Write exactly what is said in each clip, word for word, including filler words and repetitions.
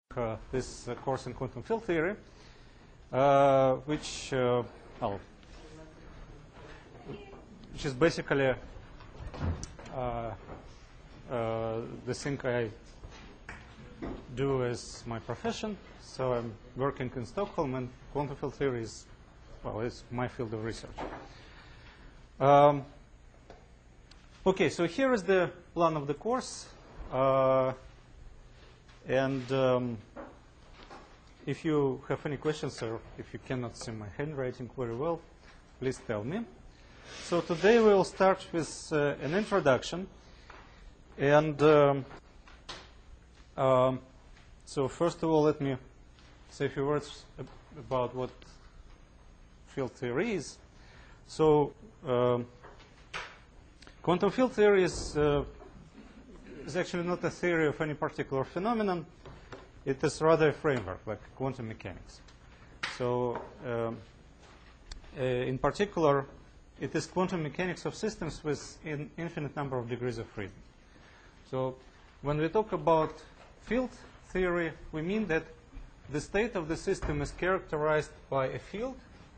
Uh, this uh, course in quantum field theory, uh, which, uh, well, which is basically uh, uh, the thing I do as my profession. So I'm working in Stockholm, and quantum field theory is, well, it's my field of research. Um, okay, so here is the plan of the course. Uh, And um, if you have any questions or if you cannot see my handwriting very well, please tell me. So today we will start with uh, an introduction. And um, um, so first of all, let me say a few words ab about what field theory is. So um, quantum field theory is uh, is actually not a theory of any particular phenomenon. It is rather a framework, like quantum mechanics. So um, uh, in particular, it is quantum mechanics of systems with an infinite number of degrees of freedom. So when we talk about field theory, we mean that the state of the system is characterized by a field,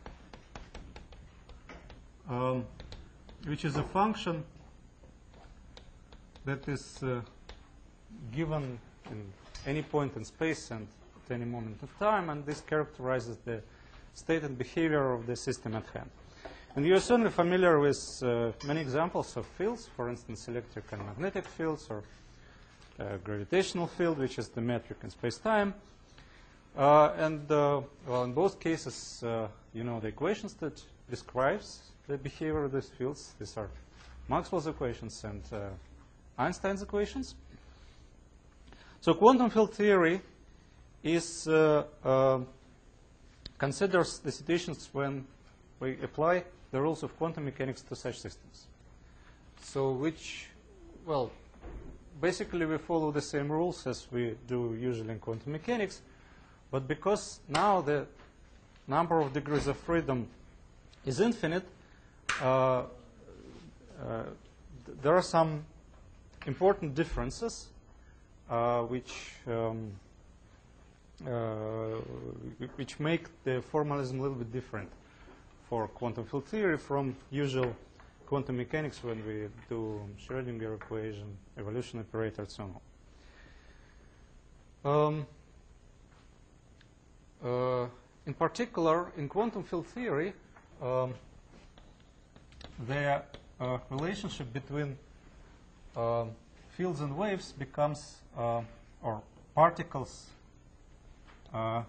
um, which is a function that is uh, given in any point in space and at any moment of time, and this characterizes the state and behavior of the system at hand. And you're certainly familiar with uh, many examples of fields, for instance, electric and magnetic fields, or uh, gravitational field, which is the metric in space-time. Uh, and uh, well, in both cases, uh, you know the equations that describes the behavior of these fields. These are Maxwell's equations and uh, Einstein's equations. So quantum field theory is uh, uh, considers the situations when we apply the rules of quantum mechanics to such systems. So which, well, basically we follow the same rules as we do usually in quantum mechanics, but because now the number of degrees of freedom is infinite, uh, uh, th there are some important differences uh, which um, uh, which make the formalism a little bit different for quantum field theory from usual quantum mechanics when we do Schrödinger equation, evolution operator, and so on. Um, uh, in particular, in quantum field theory, um, the uh, relationship between Uh, fields and waves becomes, uh, or particles uh,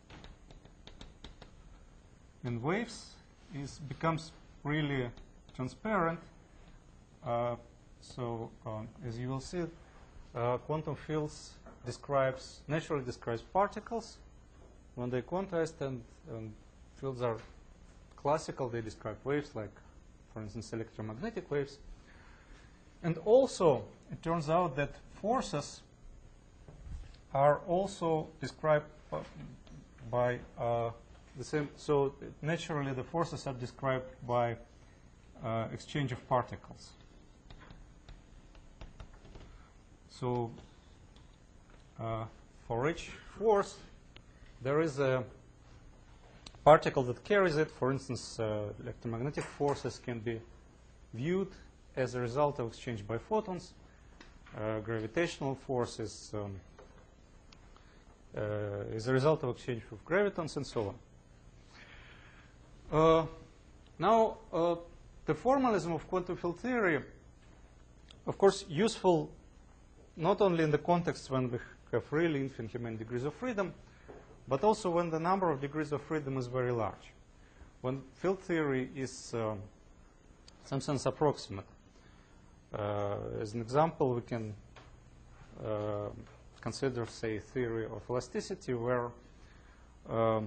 in waves is becomes really transparent. Uh, so um, as you will see, uh, quantum fields describes naturally describes particles when they quantized, and, and fields are classical. They describe waves, like, for instance, electromagnetic waves. And also, it turns out that forces are also described by uh, the same. So naturally, the forces are described by uh, exchange of particles. So uh, for each force, there is a particle that carries it. For instance, uh, electromagnetic forces can be viewed as a result of exchange by photons. Uh, gravitational force is, um, uh, is a result of exchange of gravitons, and so on. Uh, now, uh, the formalism of quantum field theory, of course, useful not only in the context when we have really infinitely many degrees of freedom, but also when the number of degrees of freedom is very large. When field theory is, um, in some sense, approximate. Uh, as an example, we can uh, consider, say, theory of elasticity, where um,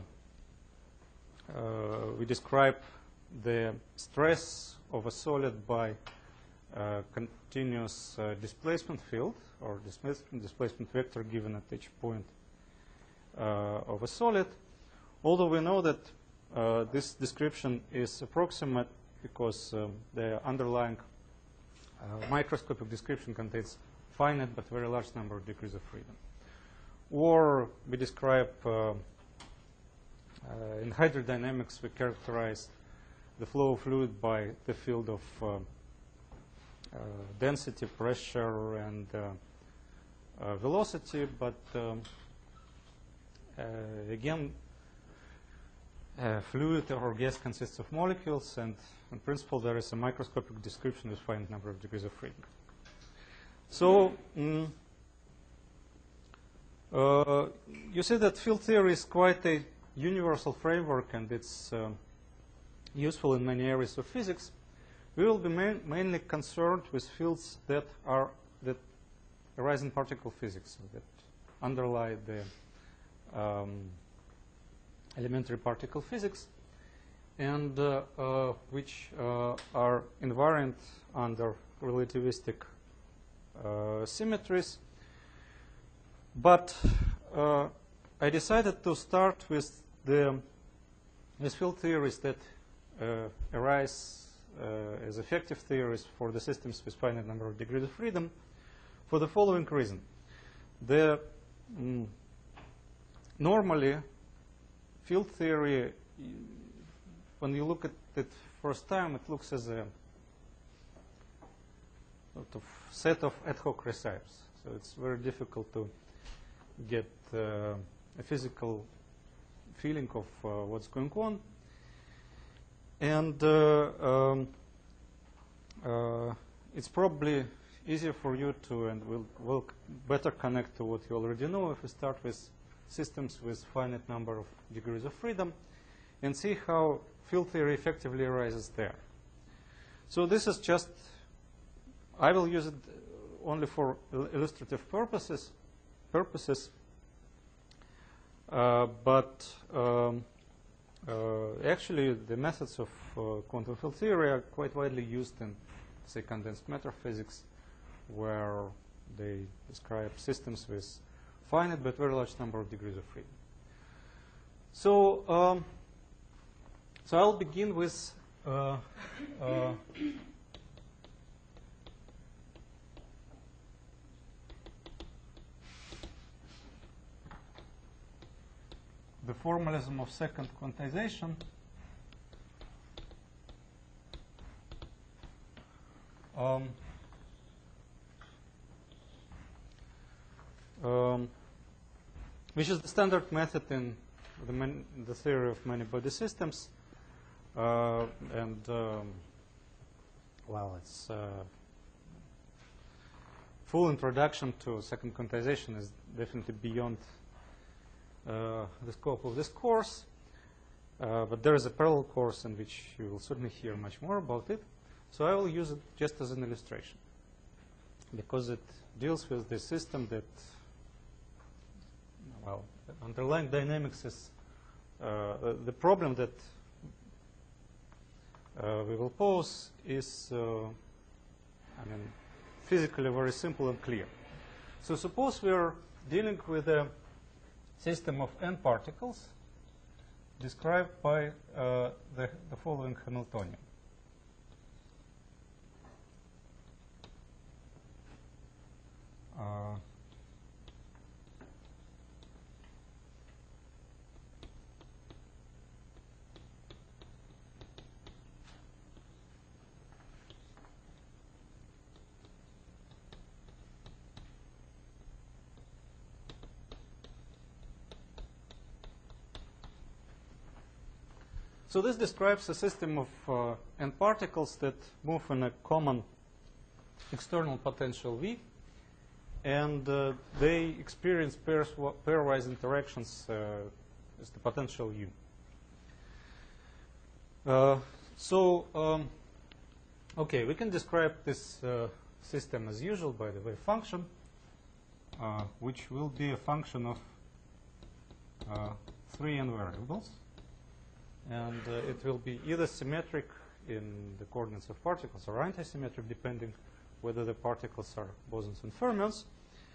uh, we describe the stress of a solid by a continuous uh, displacement field, or displacement, displacement vector given at each point uh, of a solid. Although we know that uh, this description is approximate because um, the underlying Uh, microscopic description contains finite but very large number of degrees of freedom. or we describe, uh, uh, in hydrodynamics, we characterize the flow of fluid by the field of uh, uh, density, pressure, and uh, uh, velocity, but um, uh, again, uh, fluid or gas consists of molecules, and in principle there is a microscopic description with finite number of degrees of freedom. So mm, uh, you see that field theory is quite a universal framework, and it's uh, useful in many areas of physics. We will be main, mainly concerned with fields that are that arise in particle physics, so that underlie the um, elementary particle physics, and uh, uh, which uh, are invariant under relativistic uh, symmetries. But uh, I decided to start with the with field theories that uh, arise uh, as effective theories for the systems with finite number of degrees of freedom, for the following reason. The mm, normally field theory, when you look at it first time, it looks as a sort of set of ad hoc recipes. So it's very difficult to get uh, a physical feeling of uh, what's going on. And uh, um, uh, it's probably easier for you to, and will, will better connect to what you already know if we start with systems with finite number of degrees of freedom and see how field theory effectively arises there. So this is just, I will use it only for illustrative purposes, purposes, uh, but um, uh, actually the methods of uh, quantum field theory are quite widely used in, say, condensed matter physics, where they describe systems with finite but very large number of degrees of freedom. So, um, so I'll begin with uh, uh, the formalism of second quantization. Um, um, which is the standard method in the, man the theory of many-body systems. Uh, and, um, well, it's uh, full introduction to second quantization is definitely beyond uh, the scope of this course. Uh, but there is a parallel course in which you will certainly hear much more about it. So I will use it just as an illustration, because it deals with the system that, well, underlying dynamics is uh, the problem that uh, we will pose is, uh, I mean, physically very simple and clear. So suppose we are dealing with a system of n particles described by uh, the, the following Hamiltonian. Uh, So this describes a system of uh, n particles that move in a common external potential V, and uh, they experience pairs pairwise interactions uh, with the potential U. Uh, so, um, okay, we can describe this uh, system as usual by the wave function, uh, which will be a function of uh, three n variables. And uh, it will be either symmetric in the coordinates of particles or antisymmetric, depending whether the particles are bosons and fermions.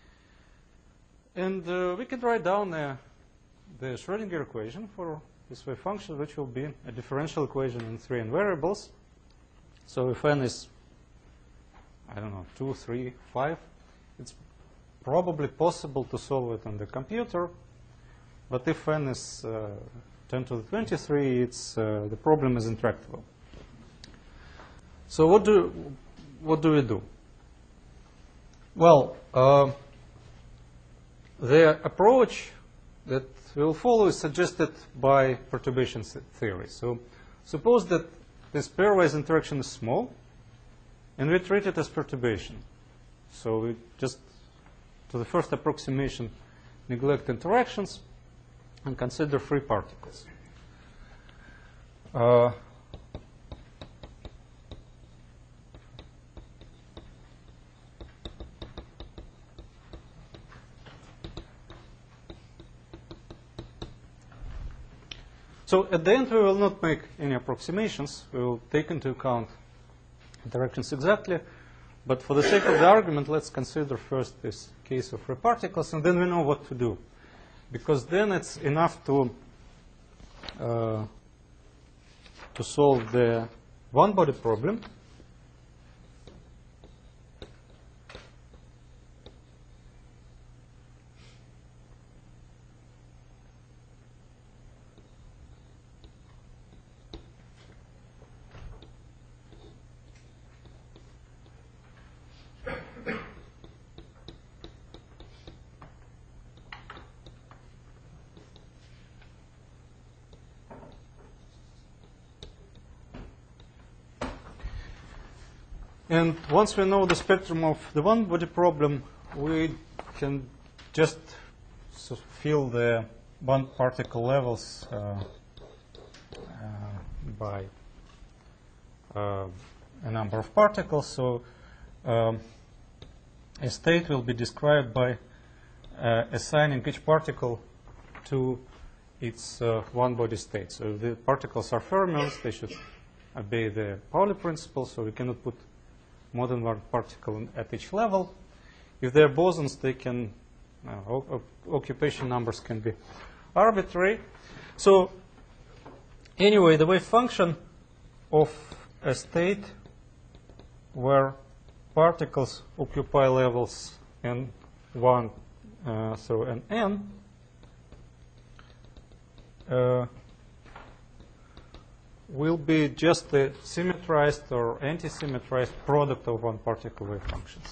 And uh, we can write down uh, the Schrödinger equation for this wave function, which will be a differential equation in three n variables. So if n is, I don't know, two, three, five, it's probably possible to solve it on the computer, but if n is uh, ten to the twenty-three, it's, uh, the problem is intractable. So what do, what do we do? Well, uh, the approach that we'll follow is suggested by perturbation theory. So suppose that this pairwise interaction is small, and we treat it as perturbation. So we just, to the first approximation, neglect interactions and consider free particles. Uh, So at the end, we will not make any approximations. We will take into account interactions exactly. But for the sake of the argument, let's consider first this case of free particles, and then we know what to do. Because then it's enough to, uh, to solve the one-body problem. And once we know the spectrum of the one-body problem, we can just so fill the one-particle levels uh, uh, by uh, a number of particles. So um, a state will be described by uh, assigning each particle to its uh, one-body state. So if the particles are fermions, they should obey the Pauli principle, so we cannot put more than one particle at each level. If they're bosons, they can, uh, occupation numbers can be arbitrary. So anyway, the wave function of a state where particles occupy levels n one uh, through n n uh, will be just the symmetrized or anti-symmetrized product of one particle wave functions.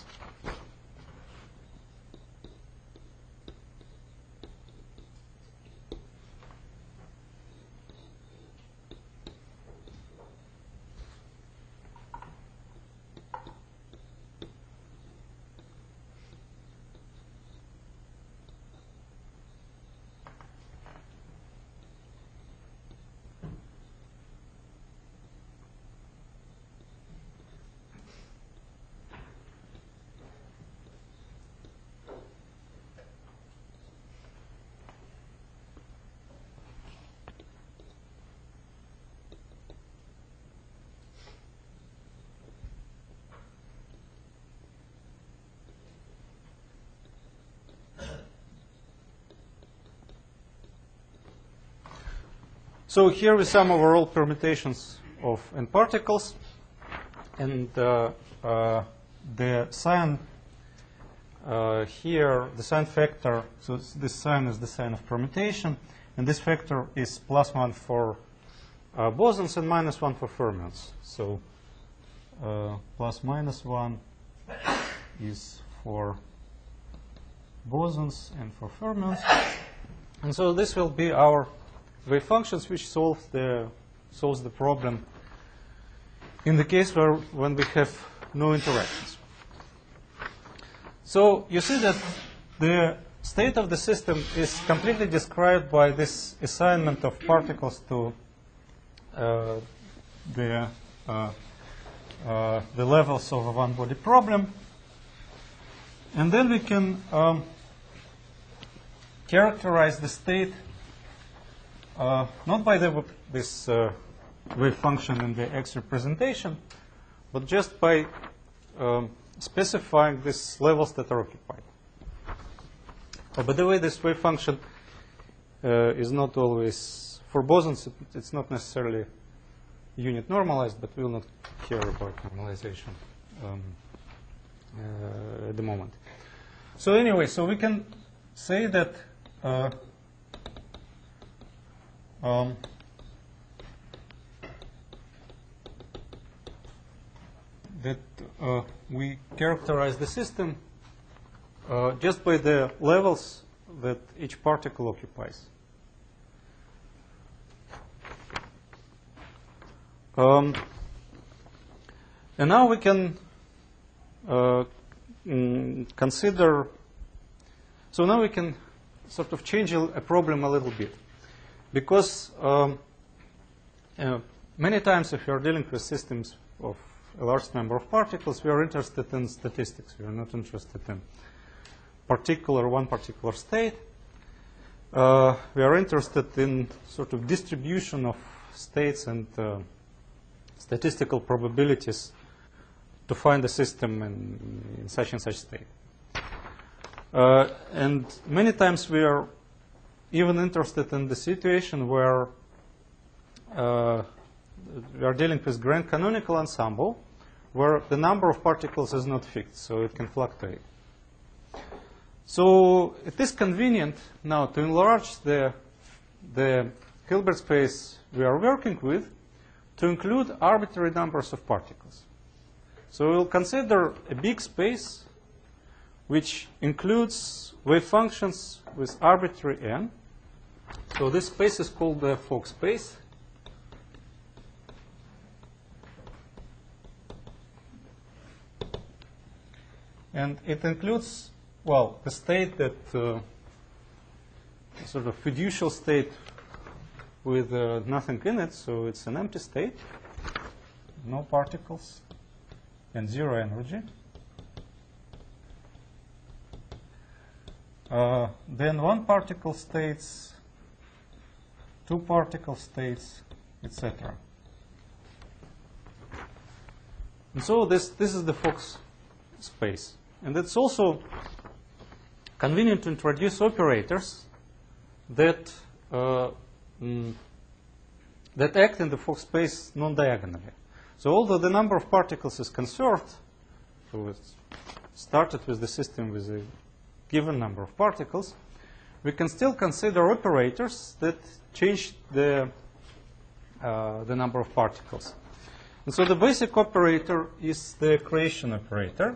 So here we sum over all permutations of n particles, and uh, uh, the sign uh, here, the sign factor, so this sign is the sign of permutation, and this factor is plus one for uh, bosons and minus one for fermions. So uh, plus minus one is for bosons and for fermions, and so this will be our wave functions which solve the solves the problem in the case where when we have no interactions. So you see that the state of the system is completely described by this assignment of particles to uh, the uh, uh, the levels of a one-body problem, and then we can um, characterize the state Uh, not by the, this uh, wave function in the X representation, but just by um, specifying these levels that are occupied. Oh, by the way, this wave function uh, is not always, for bosons, it, it's not necessarily unit normalized, but we will not care about normalization um, uh, at the moment. So anyway, so we can say that uh, um, that uh, we characterize the system uh, just by the levels that each particle occupies. Um, and now we can uh, mm, consider, so now we can sort of change a, a problem a little bit. Because um, uh, many times if you're dealing with systems of a large number of particles, we are interested in statistics. We are not interested in particular one particular state. Uh, we are interested in sort of distribution of states and uh, statistical probabilities to find a system in, in such and such state. Uh, and many times we are even interested in the situation where uh, we are dealing with grand canonical ensemble, where the number of particles is not fixed, so it can fluctuate. So it is convenient now to enlarge the, the Hilbert space we are working with to include arbitrary numbers of particles. So we'll consider a big space which includes wave functions with arbitrary n. So this space is called the Fock space. And it includes, well, the state that uh, sort of fiducial state with uh, nothing in it, so it's an empty state, no particles, and zero energy. Uh, then one particle states, two particle states, et cetera. And so this, this is the Fock space. And it's also convenient to introduce operators that uh, mm, that act in the Fock space non-diagonally. So although the number of particles is conserved, so it started with the system with a given number of particles, we can still consider operators that change the uh, the number of particles. And so the basic operator is the creation operator.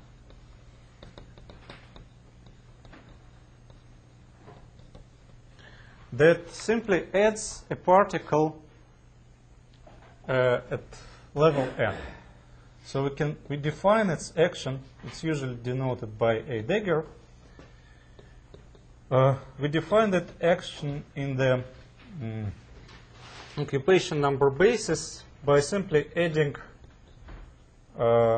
That simply adds a particle uh, at level n. So we can we define its action. It's usually denoted by a dagger. Uh, we define that action in the mm, occupation number basis by simply adding uh,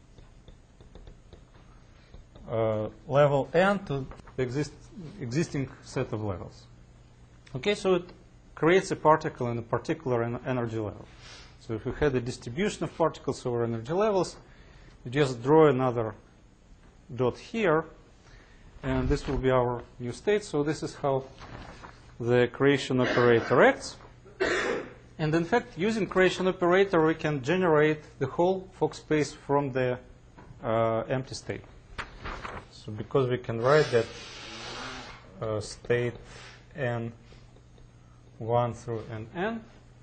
uh, level n to the exist existing set of levels. Okay, so it creates a particle in a particular en energy level. So if you had a distribution of particles over energy levels, you just draw another dot here, and this will be our new state. So this is how the creation operator acts. And in fact, using creation operator, we can generate the whole Fock space from the uh, empty state. So because we can write that uh, state n one through nn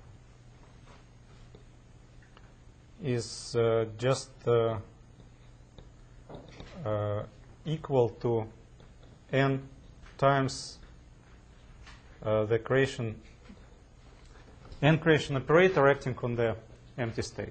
is uh, just uh, uh, equal to n times uh, the creation n creation operator acting on the empty state.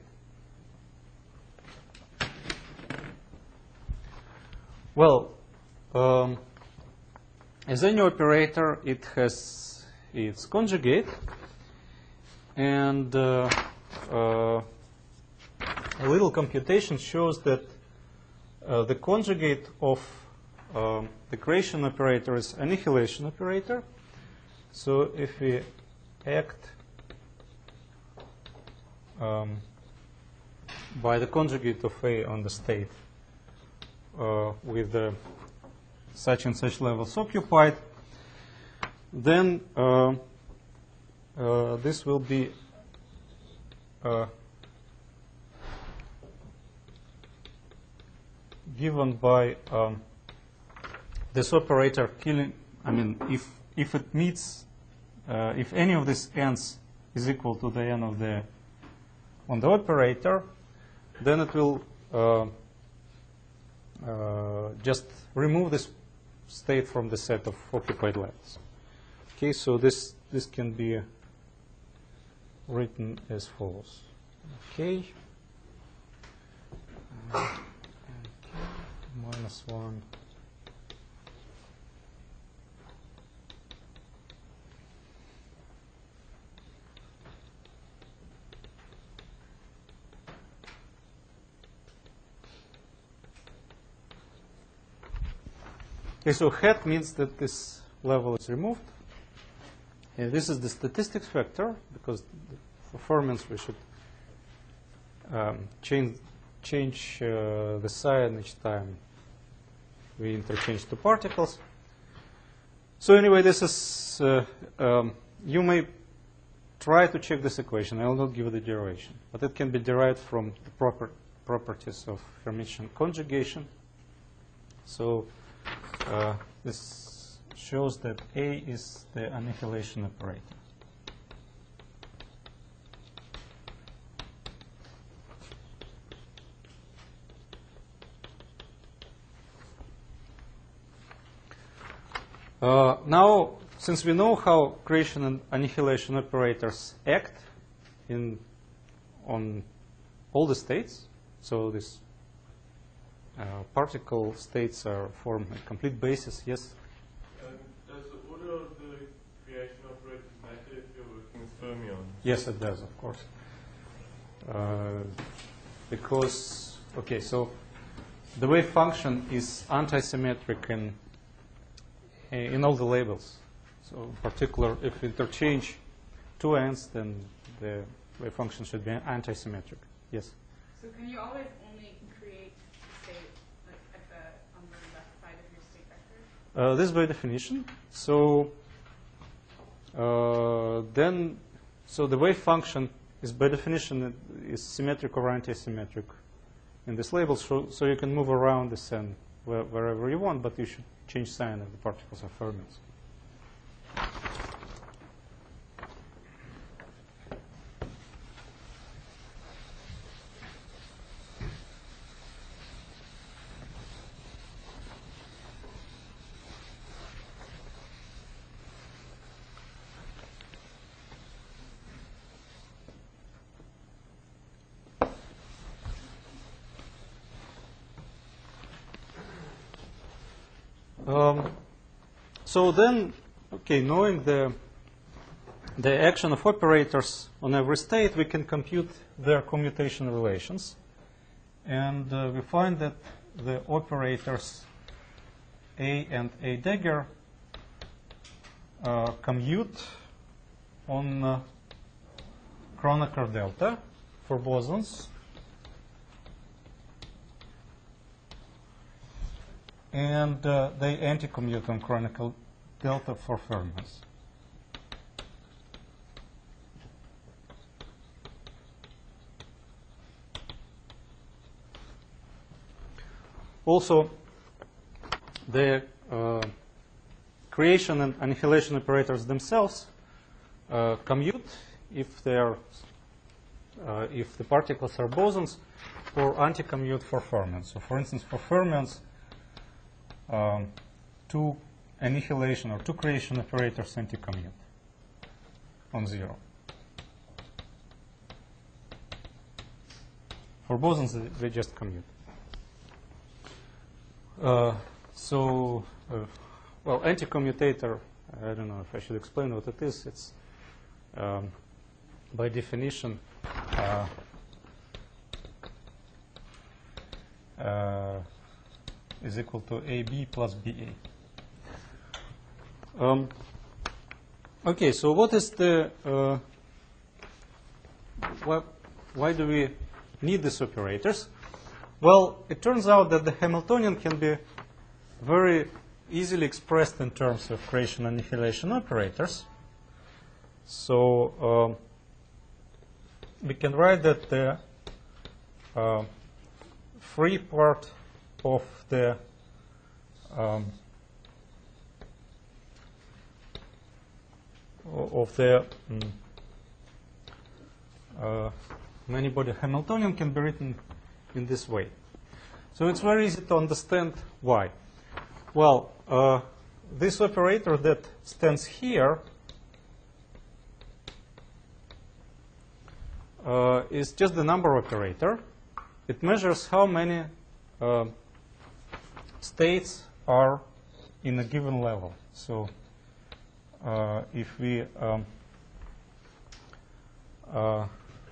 Well, um, as any operator, it has its conjugate, and uh, uh, a little computation shows that uh, the conjugate of uh, the creation operator is annihilation operator. So if we act um, by the conjugate of A on the state uh, with uh, such and such levels occupied, then uh, uh, this will be uh, given by um, this operator killing, I mean, if, if it meets, uh, if any of these n's is equal to the n of the, on the operator, then it will uh, uh, just remove this state from the set of occupied levels. Okay, so this, this can be written as follows. Okay. Okay. Minus one. Okay, so hat means that this level is removed. And this is the statistics vector, because for fermions we should um, change, change uh, the sign each time we interchange two particles. So anyway, this is, uh, um, you may try to check this equation. I will not give the derivation. But it can be derived from the proper properties of Hermitian conjugation. So uh, this shows that A is the annihilation operator. Uh, now, since we know how creation and annihilation operators act in on all the states, so this uh, particle states are form a complete basis. Yes. Um, does the order of the creation operators matter if you're working with fermions? Yes, it does, of course. Uh, because okay, so the wave function is antisymmetric in in all the labels. So in particular, if we interchange two n's, then the wave function should be antisymmetric. Yes? So can you always only create state like at the on the left side of your state vector? Uh, this is by definition. So uh, then, so the wave function is by definition is symmetric or antisymmetric in this label. So, so you can move around this n where, wherever you want, but you should change sign if the particles are fermions. Um, so then, okay, knowing the the action of operators on every state, we can compute their commutation relations, and uh, we find that the operators A and A dagger uh, commute on uh, Kronecker delta for bosons. And uh, they anti-commute on Kronecker delta for fermions. Also, the uh, creation and annihilation operators themselves uh, commute if they are uh, if the particles are bosons, or anti-commute for fermions. So, for instance, for fermions, Um, two annihilation or two creation operators anti-commute on zero. For bosons, they just commute. Uh, so, uh, well, anti-commutator, I don't know if I should explain what it is. It's, um, by definition, uh, uh, is equal to A B plus B A. Um, okay, so what is the, uh, why, why do we need these operators? Well, it turns out that the Hamiltonian can be very easily expressed in terms of creation and annihilation operators. So um, we can write that the uh, free part of the um, of the mm, uh, many-body Hamiltonian can be written in this way. So it's very easy to understand why. Well, uh, this operator that stands here uh, is just the number operator. It measures how many uh, states are in a given level. So uh, if we um, uh,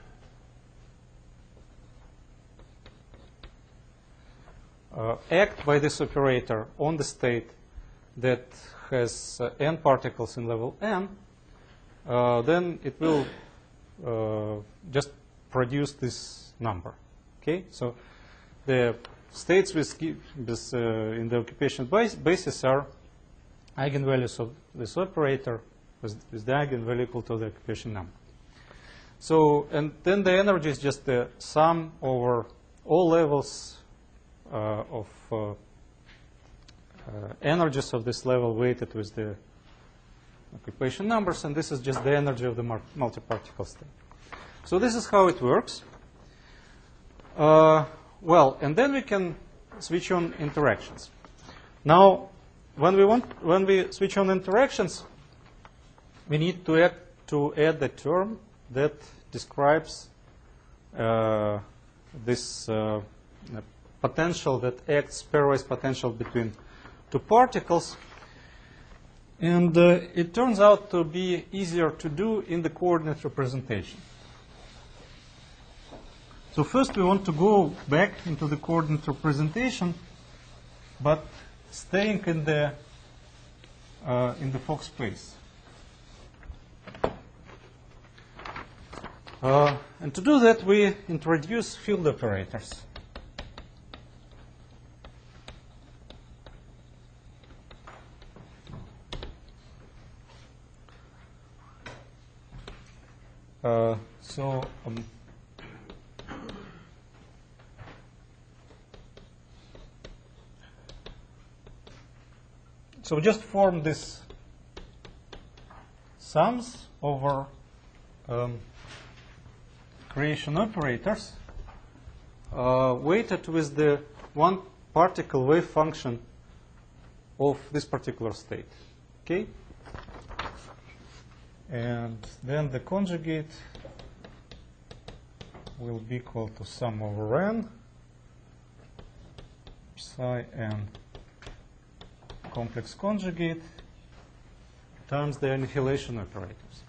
uh, act by this operator on the state that has uh, n particles in level n, uh, then it will uh, just produce this number. Okay, so the states with, with uh, in the occupation base, basis are eigenvalues of this operator with, with the eigenvalue equal to the occupation number. So, and then the energy is just the sum over all levels uh, of uh, uh, energies of this level weighted with the occupation numbers, and this is just the energy of the multiparticle state. So this is how it works. Uh, well, and then we can switch on interactions. Now, when we want, when we switch on interactions, we need to add to add the term that describes uh, this uh, potential that acts pairwise potential between two particles. And uh, it turns out to be easier to do in the coordinate representation. So first we want to go back into the coordinate representation, but staying in the uh, in the Fock space. Uh, and to do that, we introduce field operators. Uh, so um, so just form this sums over um, creation operators uh, weighted with the one particle wave function of this particular state. Okay. And then the conjugate will be equal to sum over n psi n complex conjugate times the annihilation operators.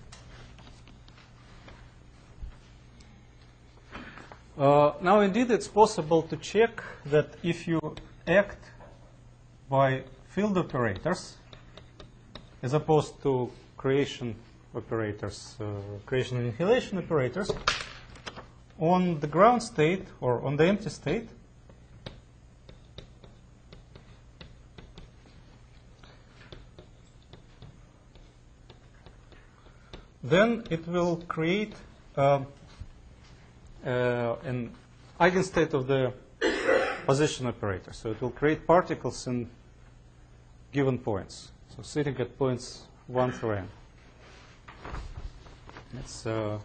Uh, now, indeed, it's possible to check that if you act by field operators as opposed to creation operators, uh, creation and annihilation operators, on the ground state or on the empty state, then it will create uh, uh, an eigenstate of the position operator. So it will create particles in given points. So sitting at points one through n. It's uh,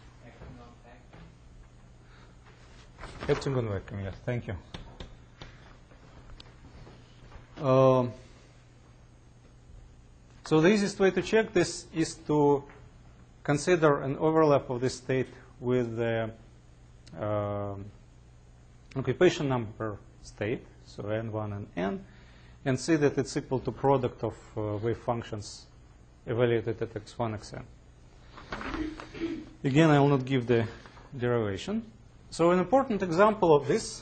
acting on vacuum, yes, thank you. Um, so the easiest way to check this is to consider an overlap of this state with the uh, occupation number state, so n one and n, and see that it's equal to product of uh, wave functions evaluated at x one, xn. Again, I will not give the derivation. So an important example of this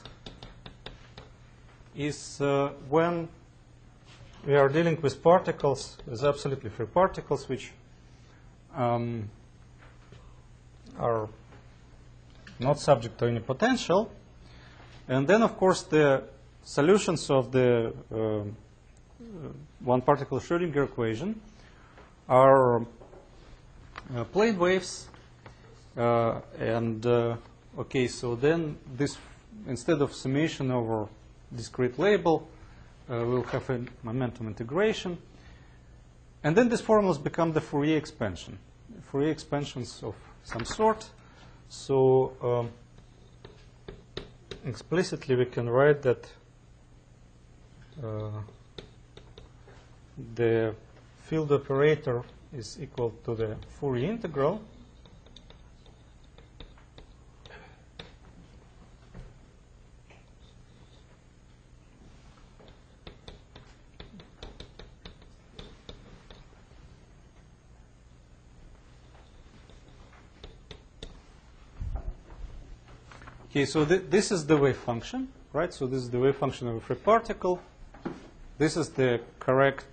is uh, when we are dealing with particles, with absolutely free particles, which um, are not subject to any potential. And then, of course, the solutions of the uh, one particle Schrödinger equation are uh, plane waves. Uh, and, uh, okay, so then this, instead of summation over discrete label, uh, we'll have a momentum integration. and then these formulas become the Fourier expansion, Fourier expansions of some sort. So um, explicitly we can write that uh, the field operator is equal to the Fourier integral Okay, so th this is the wave function, right? So this is the wave function of a free particle. This is the correct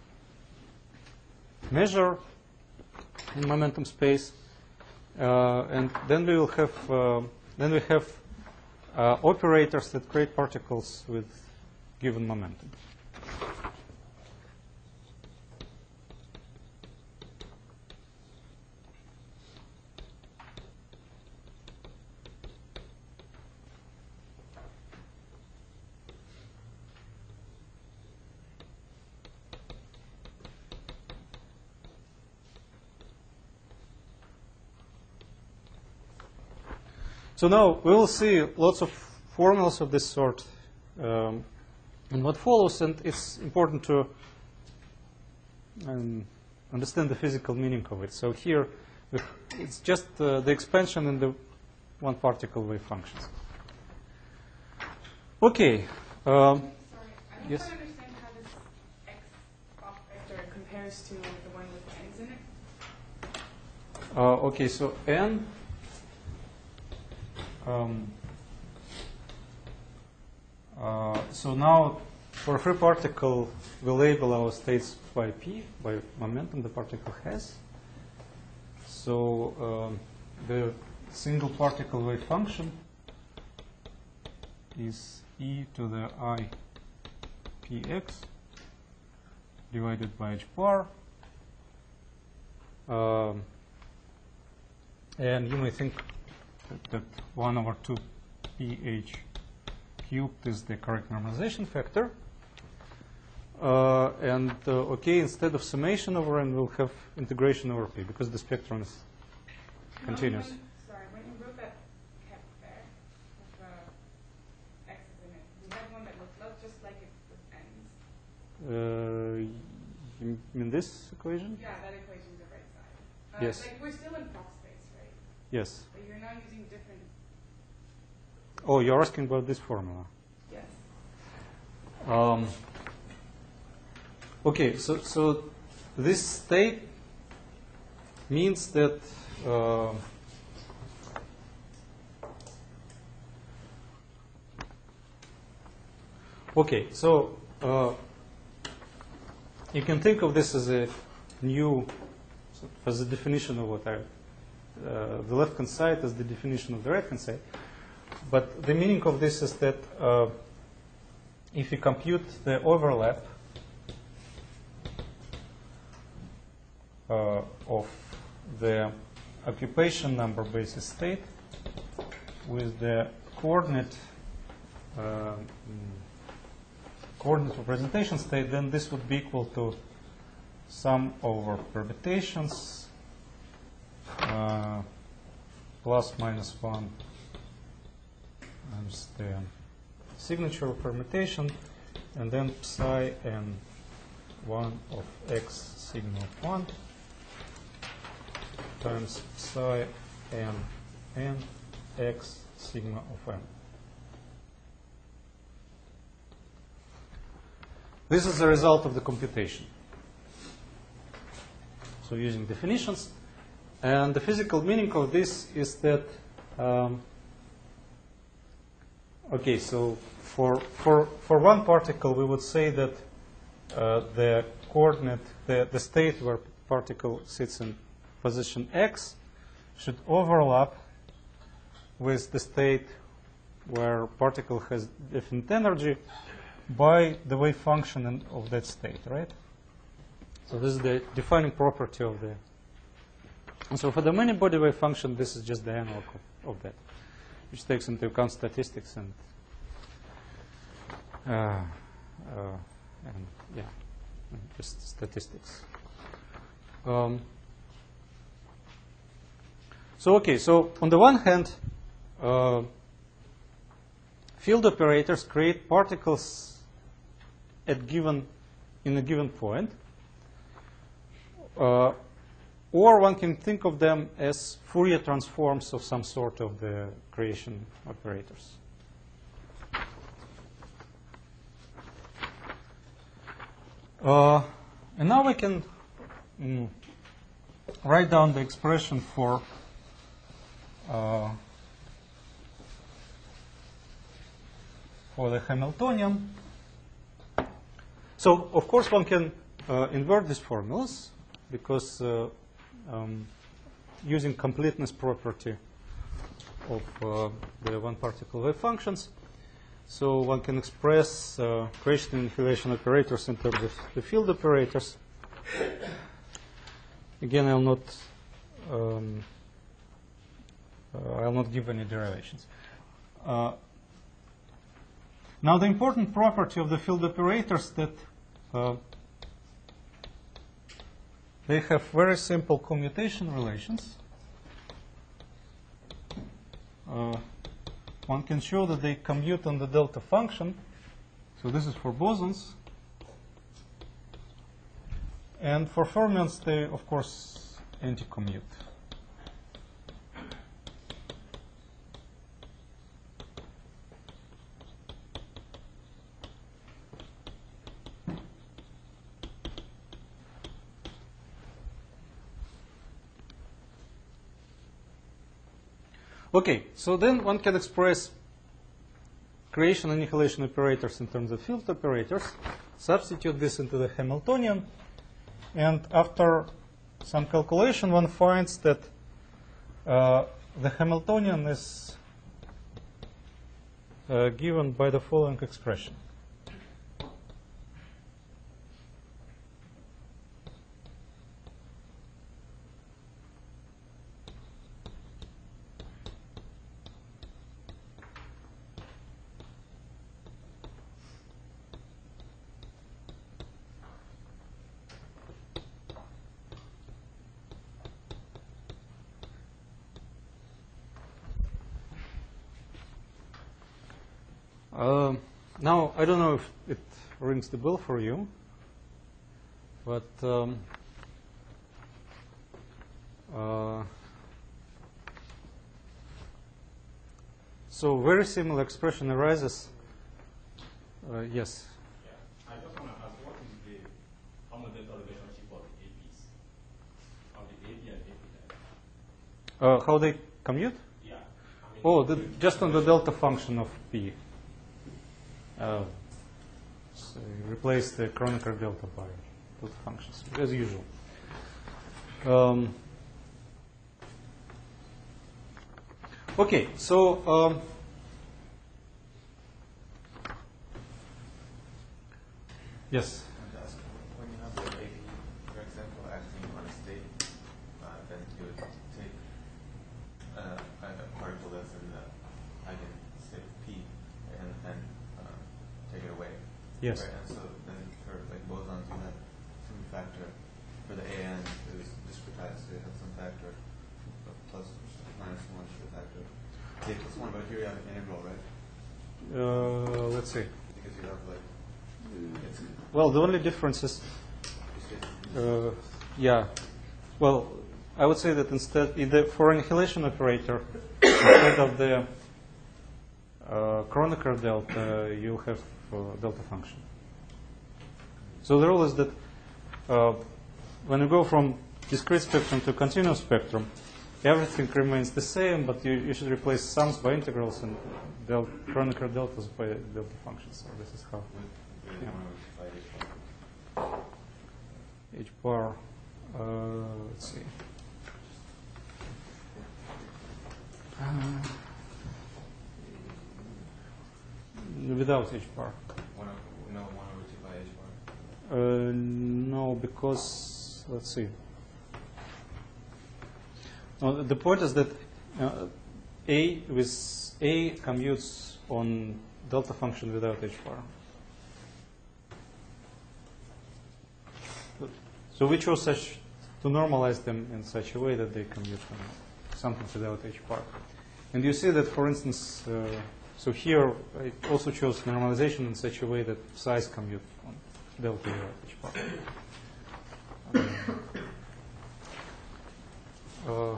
measure in momentum space, uh, and then we will have uh, then we have uh, operators that create particles with given momentum. So now we will see lots of formulas of this sort um, in what follows, and it's important to um, understand the physical meaning of it. So here, it's just uh, the expansion in the one particle wave functions. Okay. Um, Sorry, I don't yes. quite understand how this x vector compares to the one with n's in it. Uh, okay, so n. Um, uh, so now, for a free particle, we label our states by p, by momentum the particle has. So um, the single particle wave function is e to the I px divided by h bar. Um, and you may think that one over two ph cubed is the correct normalization factor. Uh, and uh, okay, instead of summation over n, we'll have integration over p because the spectrum is No, continuous. when- sorry, when you wrote that cap there with the x's in it, you had one that looked lo- just like it with n's. Uh, you mean this equation? Yeah, that equation's the right side. Uh, Yes. Like we're still in Fock space, right? Yes. But you're now using different. Oh, you're asking about this formula. Yes. Um, okay, so so this state means that uh, okay, so uh, you can think of this as a new, as a definition of what I, uh, the left-hand side as the definition of the right-hand side. But the meaning of this is that uh, if you compute the overlap uh, of the occupation number basis state with the coordinate uh, coordinate representation state, then this would be equal to sum over permutations uh, plus minus one times the signature of permutation, and then psi n one of x sigma of one times psi n n x sigma of n. This is the result of the computation. So using definitions, and the physical meaning of this is that um, okay, so for for for one particle we would say that uh, the coordinate, the, the state where particle sits in position x should overlap with the state where particle has definite energy by the wave function in, of that state, right? So this is the defining property of the. And so for the many body wave function, this is just the analog of, of that, which takes into account statistics and uh, uh, and yeah, just statistics. Um, so, okay, so on the one hand, uh, field operators create particles at given, in a given point. Uh, or one can think of them as Fourier transforms of some sort of the creation operators. Uh, and now we can mm, write down the expression for uh, for the Hamiltonian. So, of course, one can uh, invert these formulas because uh, um, using completeness property of uh, the one particle wave functions. So one can express uh, creation and annihilation operators in terms of the field operators. Again, I'll not um, uh, I'll not give any derivations. Uh, now, the important property of the field operators that uh, they have very simple commutation relations. Uh, one can show that they commute on the delta function. So this is for bosons. And for fermions, they, of course, anti-commute. Okay, so then one can express creation and annihilation operators in terms of field operators, substitute this into the Hamiltonian, and after some calculation, one finds that uh, the Hamiltonian is uh, given by the following expression. Uh, now, I don't know if it rings the bell for you, but um, uh, so very similar expression arises. Uh, yes? Yeah. I just want to ask, what is the homodelta relationship of the A Ps? Of the A B and A P? Uh, how they commute? Yeah. I mean, Oh, the, just on the delta function of P. Uh, so you replace the Kronecker delta by delta functions, as usual. Um, okay, so um, yes. When you have the A P, for example, acting on a state, uh, then you would take uh, a particle that's in the eigenstate P and then uh, take it away. Yes. Right? And so then for like bosons, you have some factor for the A N is discretized, so you have some factor of plus minus one to the factor of k plus one, but here you have an integral, right? Uh, let's see. Because you have like it's Well, the only difference is, uh, yeah. Well, I would say that instead, in the, for annihilation operator, instead of the uh, Kronecker delta, you have uh, delta function. So the rule is that uh, when you go from discrete spectrum to continuous spectrum, everything remains the same, but you, you should replace sums by integrals and del Kronecker deltas by delta functions. So this is how. Yeah. H bar, uh, let's see. Uh, without H bar. one over, no, one over two by H bar. Uh, no, because, let's see. No, the point is that uh, A with A commutes on delta function without H bar. So we chose such to normalize them in such a way that they commute on something without h bar. And you see that, for instance, uh, so here I also chose normalization in such a way that size commute on delta without h bar. Um,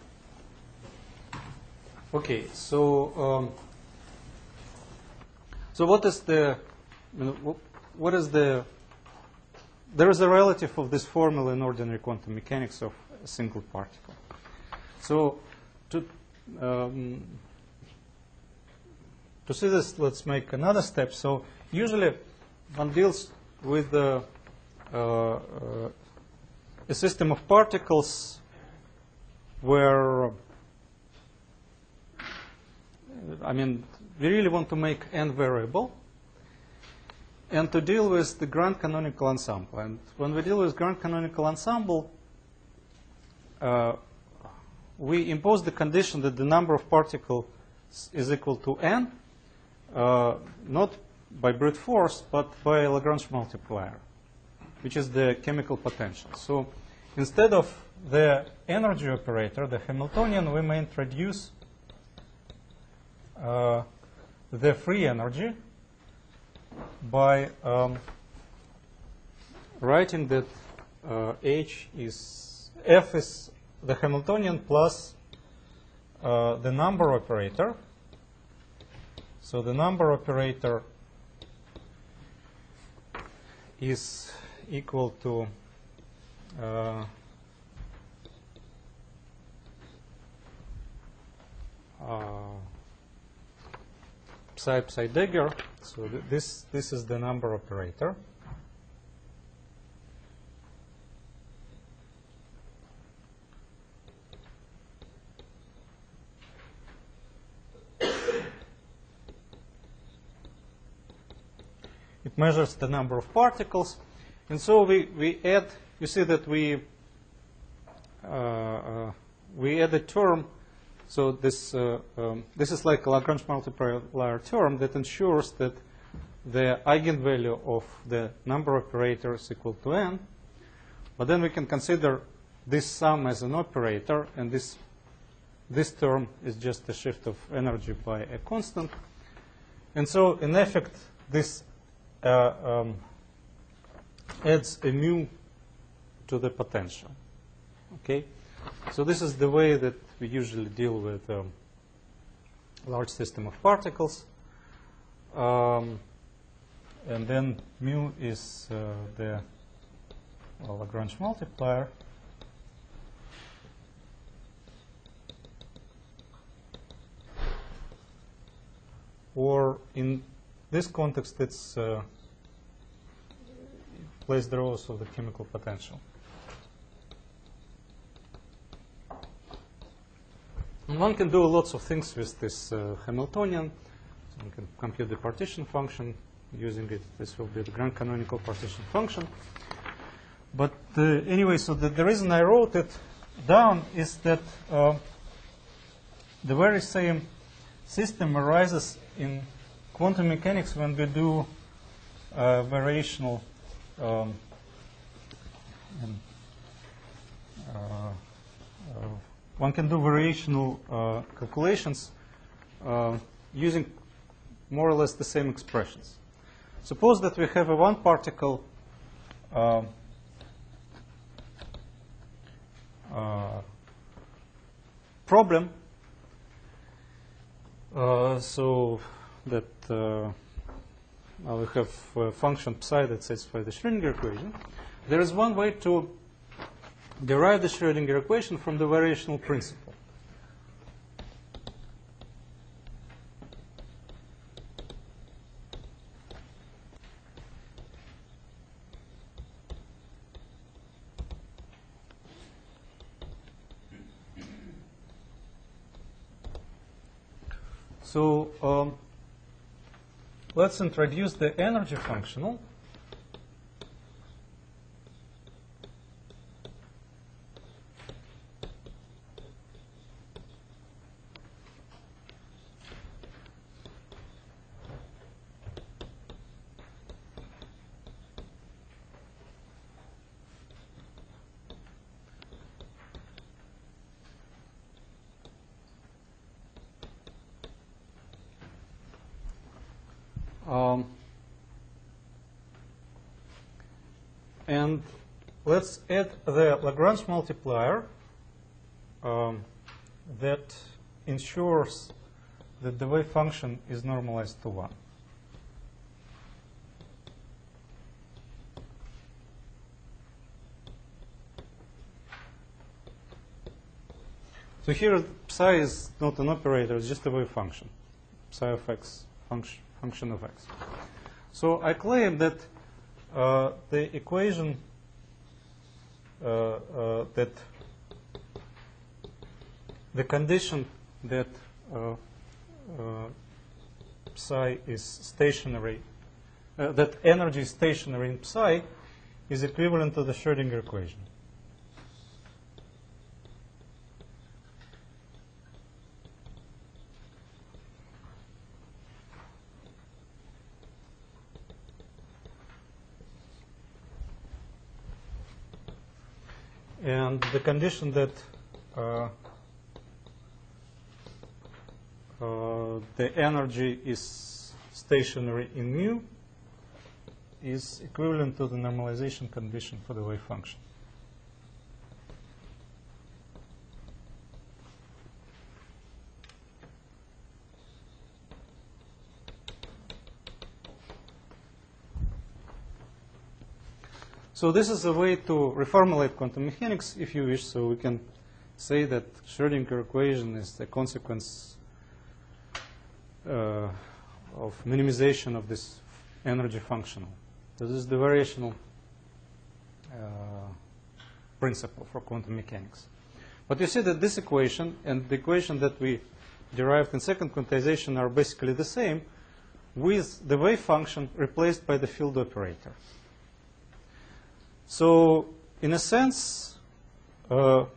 uh, okay, so um, so what is the you know, what is the there is a relative of this formula in ordinary quantum mechanics of a single particle. So to um, to see this, let's make another step. So usually one deals with the, uh, uh, a system of particles where, I mean, we really want to make n variable and to deal with the grand canonical ensemble. And when we deal with grand canonical ensemble, uh, we impose the condition that the number of particles is equal to n, uh, not by brute force, but by a Lagrange multiplier, which is the chemical potential. So instead of the energy operator, the Hamiltonian, we may introduce uh, the free energy by um, writing that uh, H is, F is the Hamiltonian plus uh, the number operator. So the number operator is equal to uh, uh, psi psi dagger. So th this this is the number operator. It measures the number of particles, and so we we add. You see that we uh, uh, we add a term. So this uh, um, this is like a Lagrange multiplier term that ensures that the eigenvalue of the number operator is equal to n. But then we can consider this sum as an operator, and this this term is just a shift of energy by a constant. And so in effect, this uh, um, adds a mu to the potential. Okay, so this is the way that we usually deal with um, large system of particles. Um, and then mu is uh, the well, Lagrange multiplier. Or in this context, it's uh, it plays the roles of the chemical potential. And one can do lots of things with this uh, Hamiltonian. So one can compute the partition function using it. This will be the grand canonical partition function. But uh, anyway, so the, the reason I wrote it down is that uh, the very same system arises in quantum mechanics when we do uh, variational um, and, uh, uh, one can do variational uh, calculations uh, using more or less the same expressions. Suppose that we have a one particle uh, uh, problem. Uh, so that uh, well, we have a function psi that satisfies the Schrödinger equation. There is one way to derive the Schrödinger equation from the variational principle. So um, let's introduce the energy functional. Um, and let's add the Lagrange multiplier um, that ensures that the wave function is normalized to one. So here psi is not an operator, it's just a wave function. Psi of x, function, function of x. So I claim that uh, the equation uh, uh, that the condition that uh, uh, psi is stationary, uh, that energy is stationary in psi is equivalent to the Schrödinger equation. And the condition that uh, uh, the energy is stationary in mu is equivalent to the normalization condition for the wave function. So this is a way to reformulate quantum mechanics, if you wish. So we can say that Schrödinger equation is the consequence uh, of minimization of this energy functional. So this is the variational uh, principle for quantum mechanics. But you see that this equation and the equation that we derived in second quantization are basically the same, with the wave function replaced by the field operator. So, in a sense, uh, uh,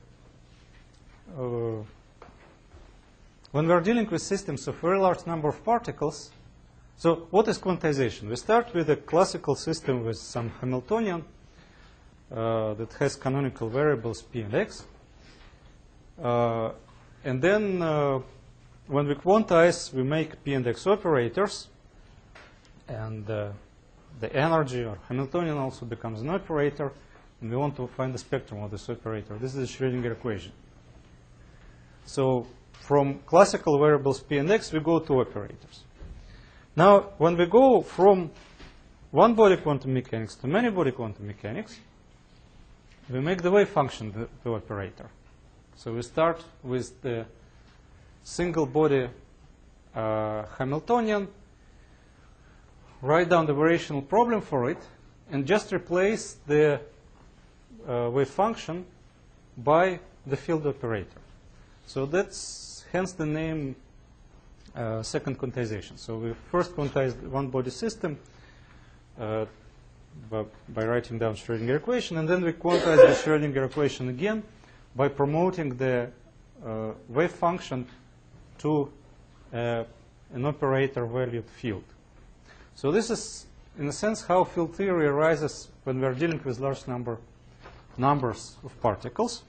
when we are dealing with systems of very large number of particles, so what is quantization? We start with a classical system with some Hamiltonian uh, that has canonical variables p and x. Uh, and then uh, when we quantize, we make p and x operators, and uh, the energy or Hamiltonian also becomes an operator, and we want to find the spectrum of this operator. This is the Schrödinger equation. So from classical variables p and x, we go to operators. Now, when we go from one-body quantum mechanics to many-body quantum mechanics, we make the wave function the, the operator. So we start with the single-body uh, Hamiltonian, write down the variational problem for it, and just replace the uh, wave function by the field operator. So that's hence the name uh, second quantization. So we first quantized one body system uh, by, by writing down Schrödinger equation, and then we quantized the Schrödinger equation again by promoting the uh, wave function to uh, an operator valued field. So this is, in a sense, how field theory arises when we are dealing with large number numbers of particles.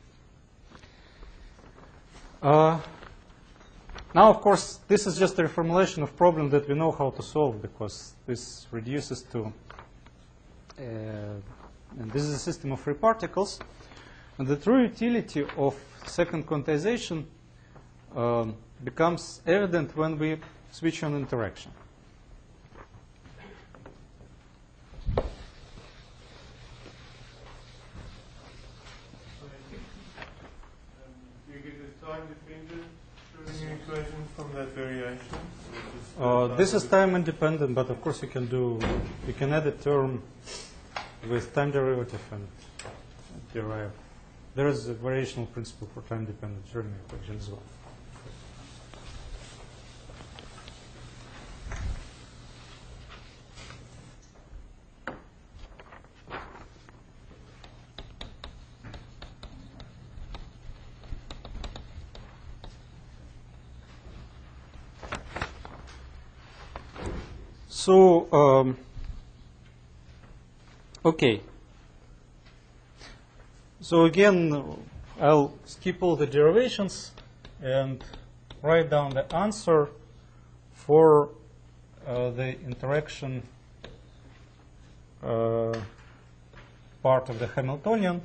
Uh, now, of course, this is just a reformulation of problem that we know how to solve, because this reduces to, uh, and this is a system of free particles. And the true utility of second quantization um, becomes evident when we switch on interaction. Equation from that variation? Uh, this is time independent, but of course you can do, you can add a term with time derivative and derive. There is a variational principle for time dependent Schrödinger equation as well. So, um, okay. So again, I'll skip all the derivations and write down the answer for uh, the interaction uh, part of the Hamiltonian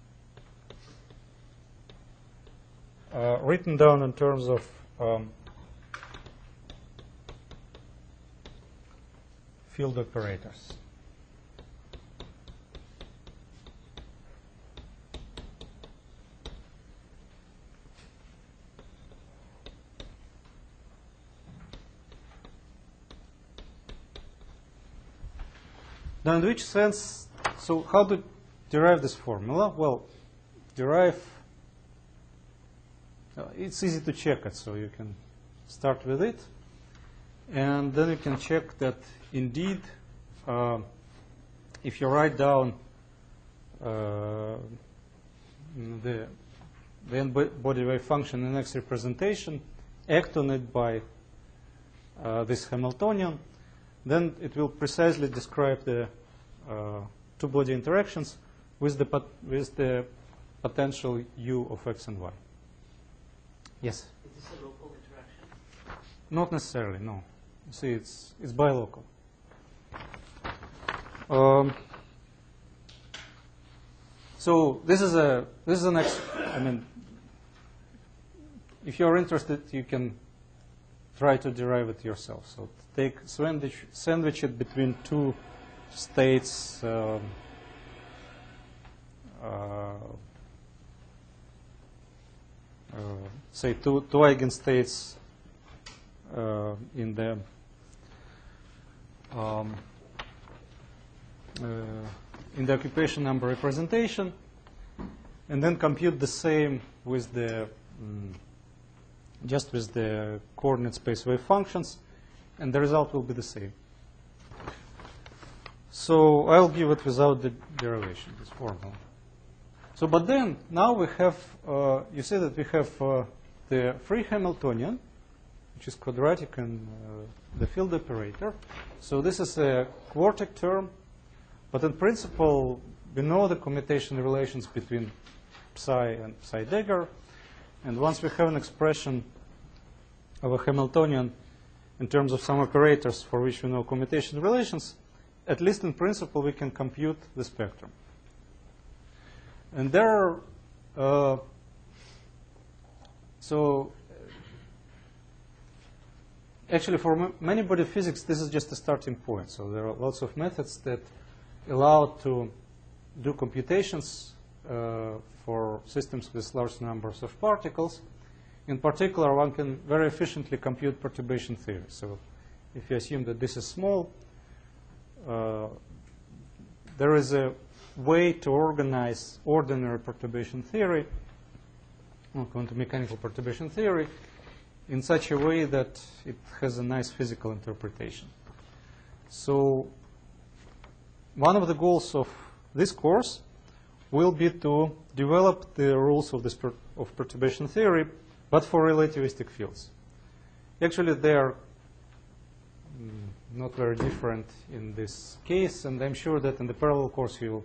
uh, written down in terms of um, field operators. Now, in which sense, so how to derive this formula? Well, derive, uh, it's easy to check it, so you can start with it. And then you can check that indeed, uh, if you write down uh, the, the n-body wave function in X representation, act on it by uh, this Hamiltonian, then it will precisely describe the uh, two-body interactions with the, pot with the potential u of x and y. Yes? Is this a local interaction? Not necessarily, no. You see, it's, it's bilocal. Um, so this is a this is an ex I mean, if you're interested, you can try to derive it yourself. So take sandwich sandwich it between two states. Um, uh, uh, say two two eigenstates uh, in the um, uh, in the occupation number representation, and then compute the same with the um, just with the coordinate space wave functions, and the result will be the same. So I'll give it without the derivation, this formula. So, but then now we have, uh, you see that we have uh, the free Hamiltonian, which is quadratic in uh, the field operator. So this is a quartic term, but in principle, we know the commutation relations between psi and psi dagger. And once we have an expression of a Hamiltonian in terms of some operators for which we know commutation relations, at least in principle, we can compute the spectrum. And there are, uh, so actually for m many body physics, this is just a starting point. So there are lots of methods that allow to do computations uh, for systems with large numbers of particles. In particular, one can very efficiently compute perturbation theory. So if you assume that this is small, uh, there is a way to organize ordinary perturbation theory, or quantum mechanical perturbation theory, in such a way that it has a nice physical interpretation. So one of the goals of this course will be to develop the rules of, this per of perturbation theory, but for relativistic fields. Actually, they are mm, not very different in this case, and I'm sure that in the parallel course you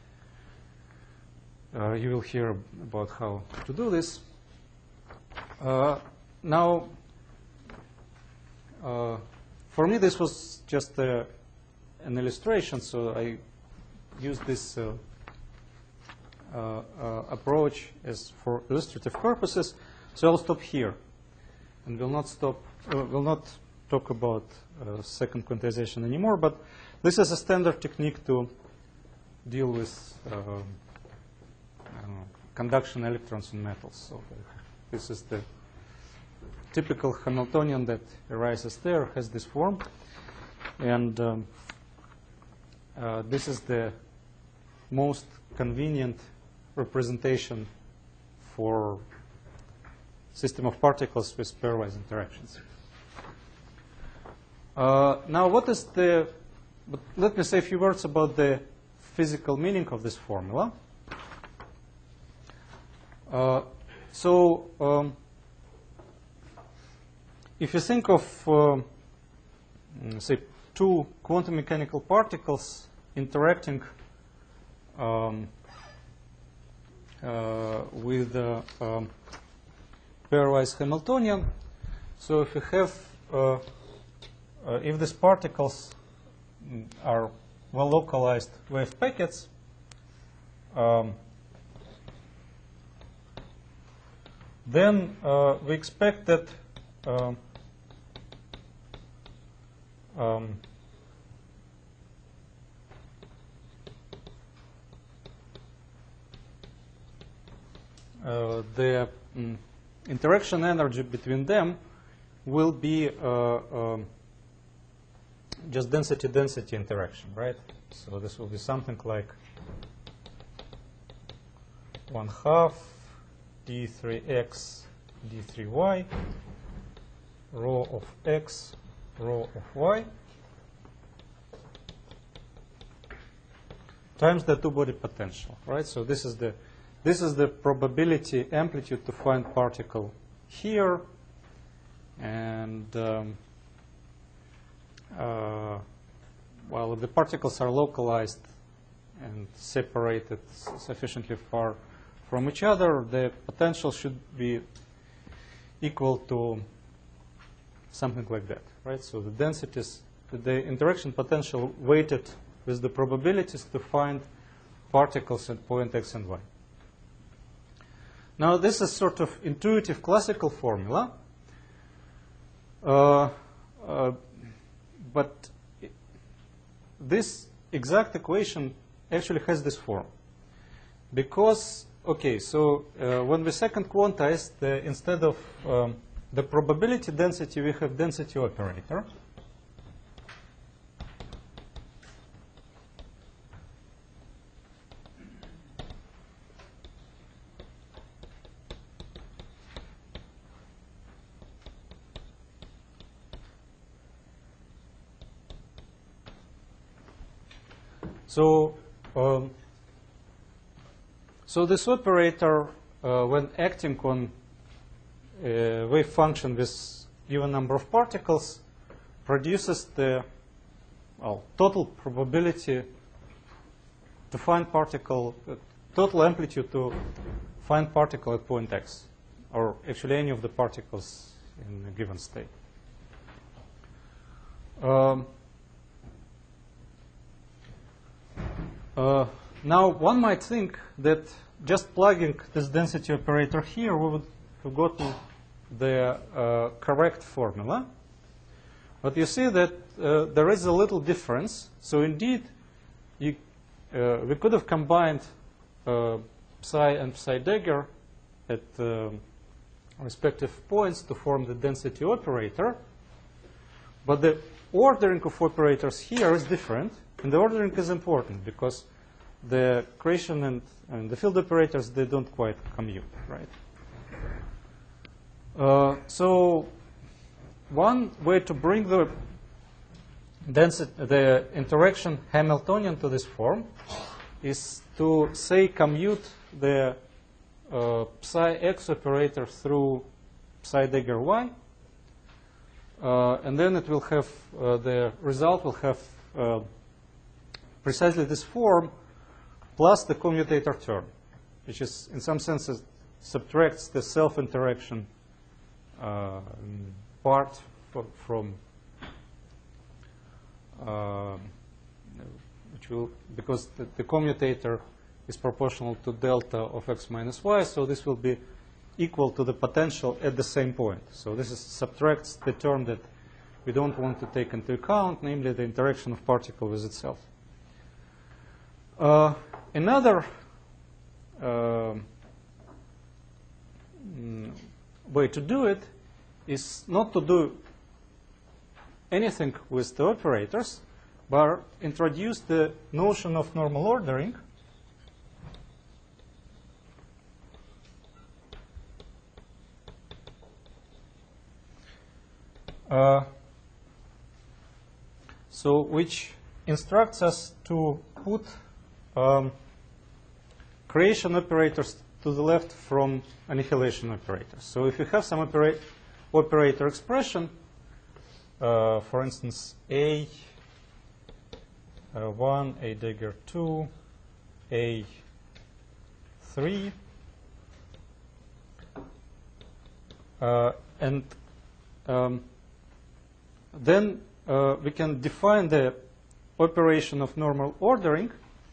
uh, you will hear about how to do this. Uh, now, uh, for me, this was just a, an illustration, so I used this uh, uh, uh, approach as for illustrative purposes. So I'll stop here, and will not stop. Uh, will not talk about uh, second quantization anymore. But this is a standard technique to deal with uh, I don't know, conduction electrons in metals. So this is the typical Hamiltonian that arises there, has this form, and um, uh, this is the most convenient representation for system of particles with pairwise interactions. Uh, now, what is the, but let me say a few words about the physical meaning of this formula. Uh, so, um, if you think of, uh, say, two quantum mechanical particles interacting um, uh, with uh, um, pairwise Hamiltonian, so if you have uh, uh, if these particles mm, are well localized wave packets, um, then uh, we expect that um, um, uh, the mm, interaction energy between them will be uh, um, just density-density interaction, right? So this will be something like one half d three x d three y rho of x rho of y times the two-body potential, right? So this is the this is the probability amplitude to find particle here, and um, uh, while the particles are localized and separated sufficiently far from each other, the potential should be equal to something like that, right? So the densities, the interaction potential weighted with the probabilities to find particles at point x and y. Now this is sort of intuitive classical formula, uh, uh, but this exact equation actually has this form. Because, okay, so uh, when we second quantize, the, instead of um, the probability density, we have density operator. So, um, so this operator, uh, when acting on a wave function with given number of particles, produces the well, total probability to find particle, uh, total amplitude to find particle at point x, or actually any of the particles in a given state. Um, Uh, now, one might think that just plugging this density operator here, we would have gotten the uh, correct formula. But you see that uh, there is a little difference. So indeed, you, uh, we could have combined uh, psi and psi dagger at uh, respective points to form the density operator. But the ordering of operators here is different. And the ordering is important because the creation and, and the field operators, they don't quite commute, right? Uh, so one way to bring the density, the interaction Hamiltonian to this form is to, say, commute the uh, psi x operator through psi dagger y. Uh, and then it will have, uh, the result will have uh, precisely this form plus the commutator term, which is in some senses subtracts the self-interaction uh, part from uh, which will, because the, the commutator is proportional to delta of x minus y, so this will be equal to the potential at the same point. So this is subtracts the term that we don't want to take into account, namely the interaction of particle with itself. Uh, another uh, mm, way to do it is not to do anything with the operators, but introduce the notion of normal ordering. Uh, so which instructs us to put Um, creation operators to the left from annihilation operators. So if you have some opera operator expression, uh, for instance, A uh, one, A dagger two, A three, uh, and um, then uh, we can define the operation of normal ordering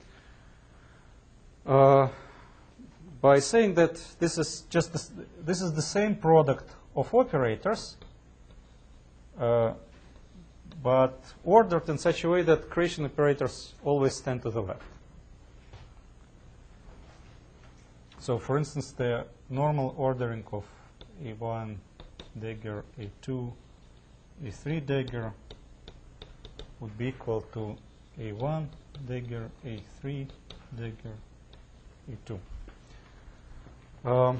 uh, by saying that this is just the, this is the same product of operators, uh, but ordered in such a way that creation operators always stand to the left. So, for instance, the normal ordering of A one dagger, A two, A three dagger would be equal to A one dagger, A three dagger, A two. Um,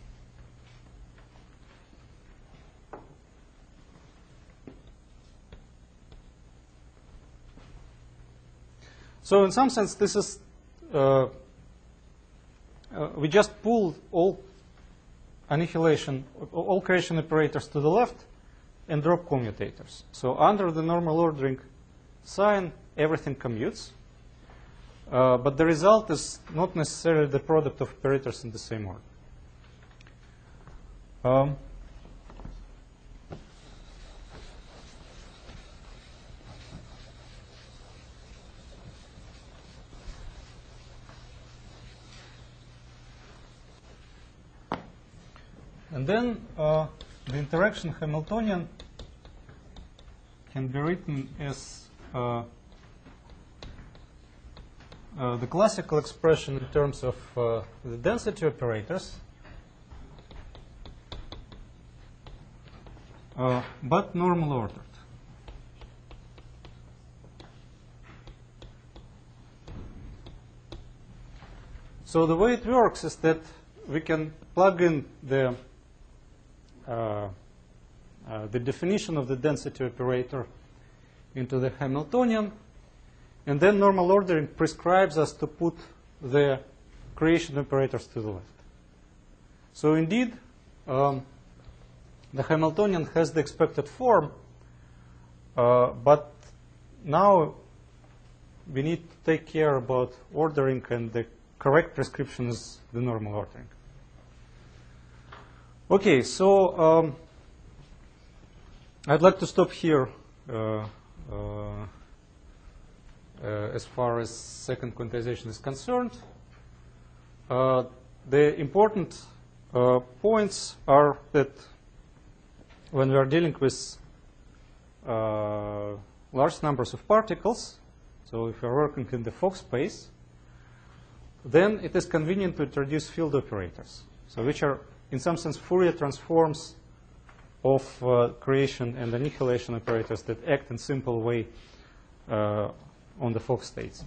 so, in some sense, this is uh, uh, we just pulled all annihilation, all creation operators to the left, and drop commutators. So, under the normal ordering sign, everything commutes. Uh, but the result is not necessarily the product of operators in the same order. Um, and then uh, the interaction Hamiltonian can be written as uh, Uh, the classical expression in terms of uh, the density operators, uh, but normal ordered. So the way it works is that we can plug in the uh, uh, the definition of the density operator into the Hamiltonian. And then normal ordering prescribes us to put the creation operators to the left. So indeed, um, the Hamiltonian has the expected form, uh, but now we need to take care about ordering, and the correct prescription is the normal ordering. Okay, so um, I'd like to stop here. Uh, uh, Uh, as far as second quantization is concerned. Uh, the important uh, points are that when we are dealing with uh, large numbers of particles, so if we are working in the Fock space, then it is convenient to introduce field operators, so which are in some sense Fourier transforms of uh, creation and annihilation operators that act in simple way uh, on the Fock states.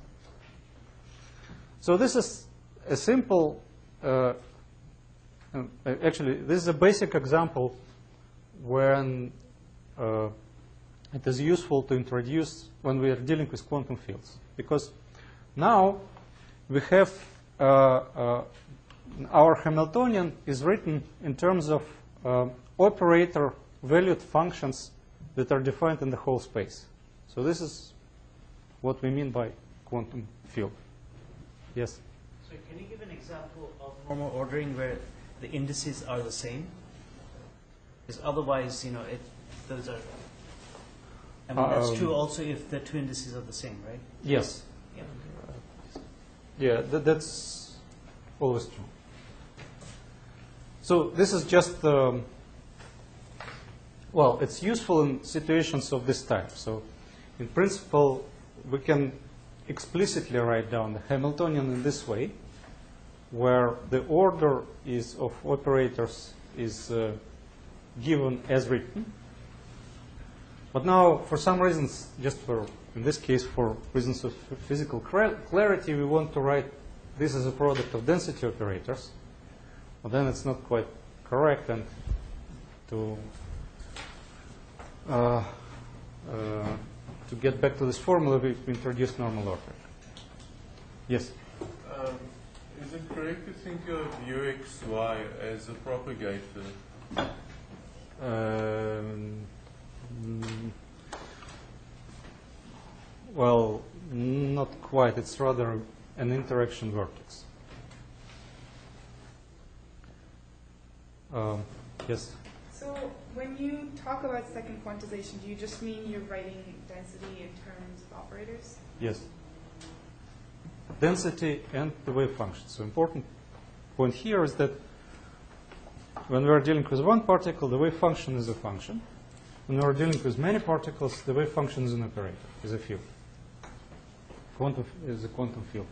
So this is a simple, uh, uh, actually, this is a basic example when uh, it is useful to introduce when we are dealing with quantum fields. Because now we have uh, uh, our Hamiltonian is written in terms of uh, operator valued functions that are defined in the whole space. So this is what we mean by quantum field. Yes? So can you give an example of normal ordering where the indices are the same? Because otherwise, you know, it, those are, I mean, that's Um, true also if the two indices are the same, right? Yes. Yeah. Yeah, th that's always true. So this is just, um, well, it's useful in situations of this type. So in principle, we can explicitly write down the Hamiltonian in this way, where the order is of operators is uh, given as written. But now, for some reasons, just for, in this case, for reasons of physical clarity, we want to write this as a product of density operators. But then it's not quite correct, and to uh, uh, to get back to this formula, we introduce normal ordering. Yes? Um, is it correct to think of U X Y as a propagator? Um, mm, well, not quite. It's rather an interaction vertex. Um, yes? So So when you talk about second quantization, do you just mean you're writing density in terms of operators? Yes. Density and the wave function. So important point here is that when we are dealing with one particle, the wave function is a function. When we are dealing with many particles, the wave function is an operator, is a field. Quantum is a quantum field.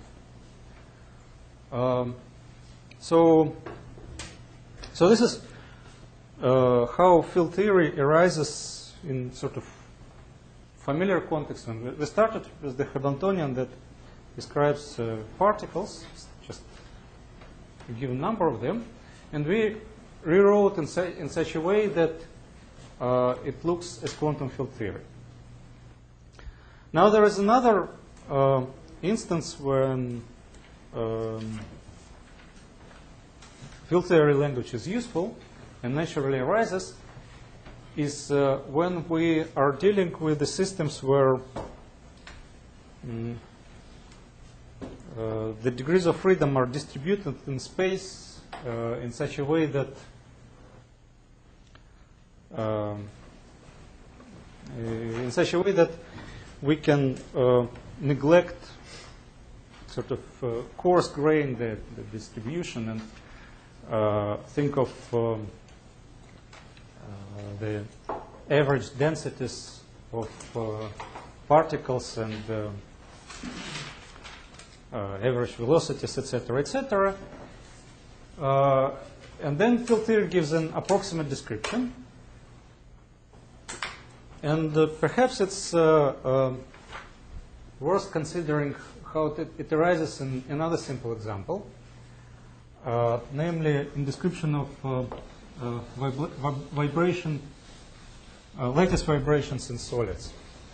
Um, so, so this is uh, how field theory arises in sort of familiar context. When we started with the Hamiltonian that describes uh, particles, just a given number of them, and we rewrote in, su in such a way that uh, it looks as quantum field theory. Now there is another uh, instance when um, field theory language is useful and naturally arises, is uh, when we are dealing with the systems where mm, uh, the degrees of freedom are distributed in space uh, in such a way that um, in such a way that we can uh, neglect sort of uh, coarse grain the, the distribution and uh, think of um, uh, the average densities of uh, particles and uh, uh, average velocities, et cetera, et cetera. Uh, and then field theory gives an approximate description. And uh, perhaps it's uh, uh, worth considering how it, it arises in another simple example, uh, namely in description of uh, uh, vibra vib vibration, uh, lattice vibrations in solids.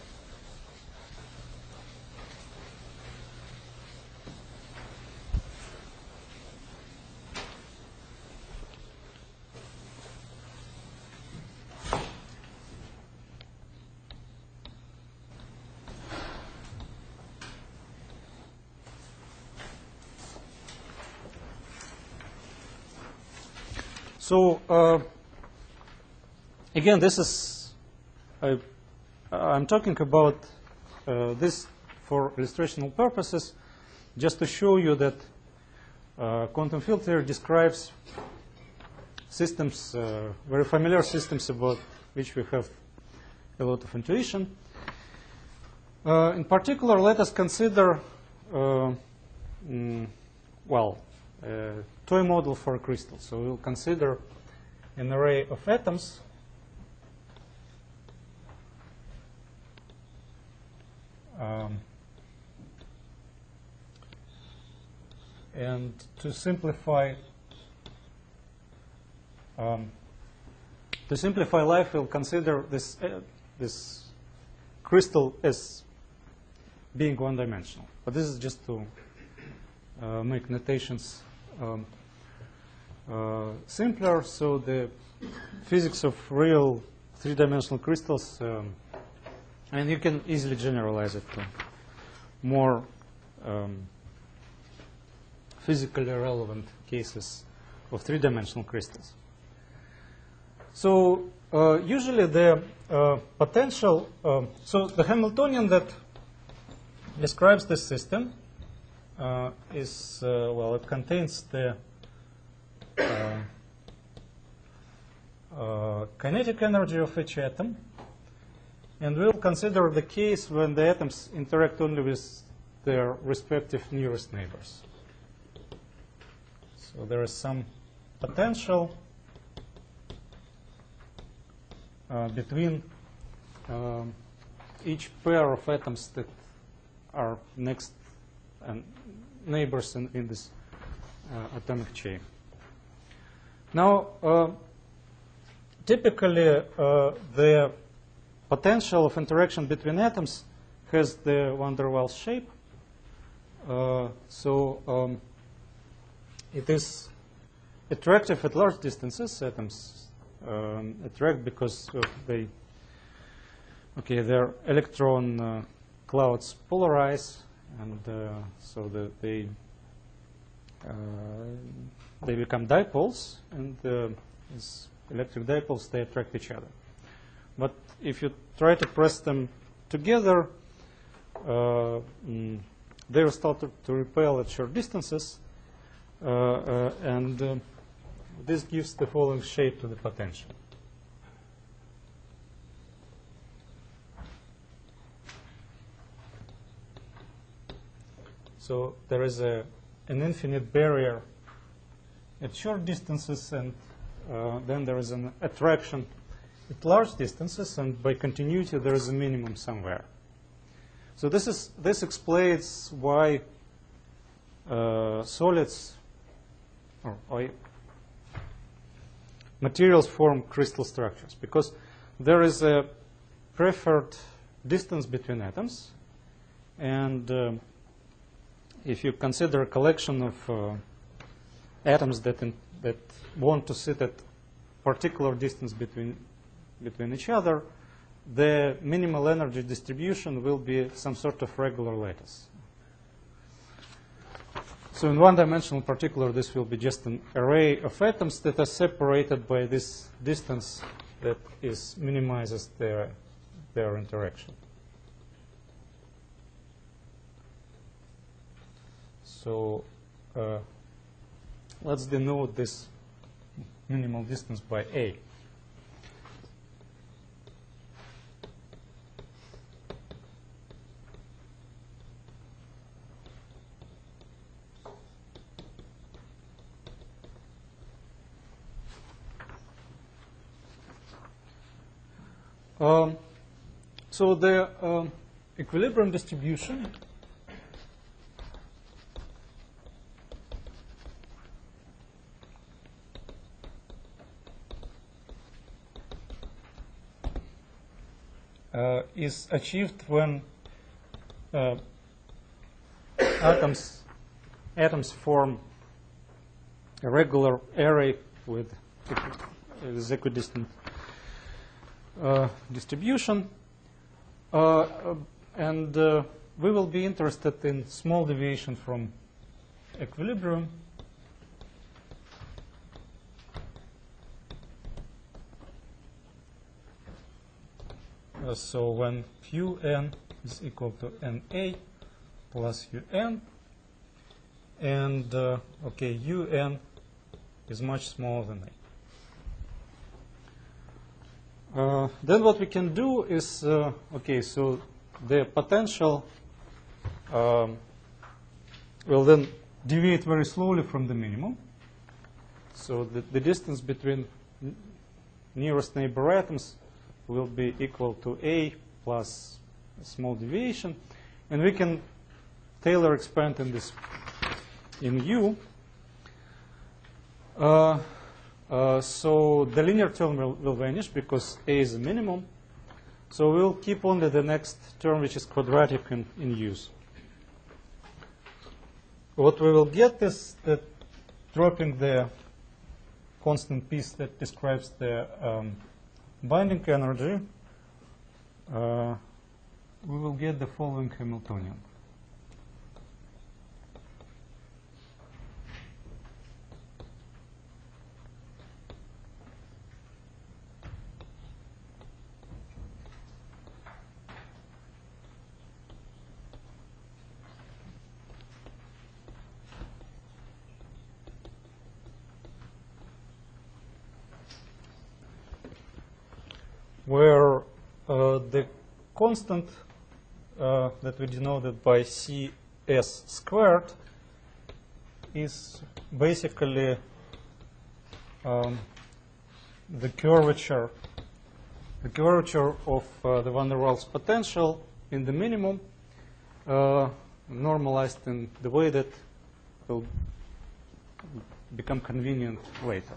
So uh, again, this is I, I'm talking about uh, this for illustrational purposes, just to show you that uh, quantum field theory describes systems, uh, very familiar systems about which we have a lot of intuition. Uh, in particular, let us consider, uh, mm, well, a toy model for a crystal. So we'll consider an array of atoms um, and to simplify um, to simplify life, we'll consider this uh, this crystal as being one-dimensional. But this is just to uh, make notations um, uh, simpler. So the physics of real three-dimensional crystals, um, and you can easily generalize it to more um, physically relevant cases of three-dimensional crystals. So uh, usually the uh, potential, um, so the Hamiltonian that describes this system uh, is, uh, well, it contains the uh, uh, kinetic energy of each atom. And we'll consider the case when the atoms interact only with their respective nearest neighbors. So there is some potential uh, between um, each pair of atoms that are next and neighbors in, in this uh, atomic chain. Now, uh, typically, uh, the potential of interaction between atoms has the van der Waals shape. Uh, so um, it is attractive at large distances. Atoms um, attract because uh, they, okay, their electron uh, clouds polarize, and uh, so the, they uh, they become dipoles, and uh, as electric dipoles, they attract each other. But if you try to press them together, uh, mm, they will start to, to repel at short distances, uh, uh, and uh, this gives the following shape to the potential. So there is a, an infinite barrier at short distances, and uh, then there is an attraction at large distances, and by continuity there is a minimum somewhere. So this is this explains why uh, solids or, or materials form crystal structures, because there is a preferred distance between atoms, and um, if you consider a collection of uh, atoms that in, that want to sit at particular distance between between each other, the minimal energy distribution will be some sort of regular lattice. So in one-dimensional particular, this will be just an array of atoms that are separated by this distance that is minimizes their their interaction. So uh, let's denote this minimal distance by A. Um, so the um, equilibrium distribution uh, is achieved when uh, atoms atoms form a regular array with this equidistant Uh, distribution, uh, uh, and uh, we will be interested in small deviation from equilibrium. Uh, so when Un is equal to Na plus Un, and uh, okay, Un is much smaller than A. Uh, then what we can do is, uh, okay, so the potential um, will then deviate very slowly from the minimum. So the, the distance between nearest neighbor atoms will be equal to A plus a small deviation. And we can Taylor expand in this in U. Uh, Uh, so the linear term will, will vanish because A is a minimum. So we'll keep only the next term, which is quadratic in, in use. What we will get is that dropping the constant piece that describes the um, binding energy, uh, we will get the following Hamiltonian. Where uh, the constant uh, that we denoted by C S squared is basically um, the curvature, the curvature of uh, the van der Waals potential in the minimum, uh, normalized in the way that will become convenient later.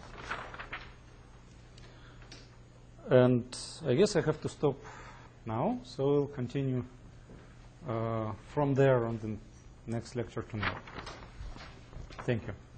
And I guess I have to stop now, so we'll continue uh, from there on the next lecture tomorrow. Thank you.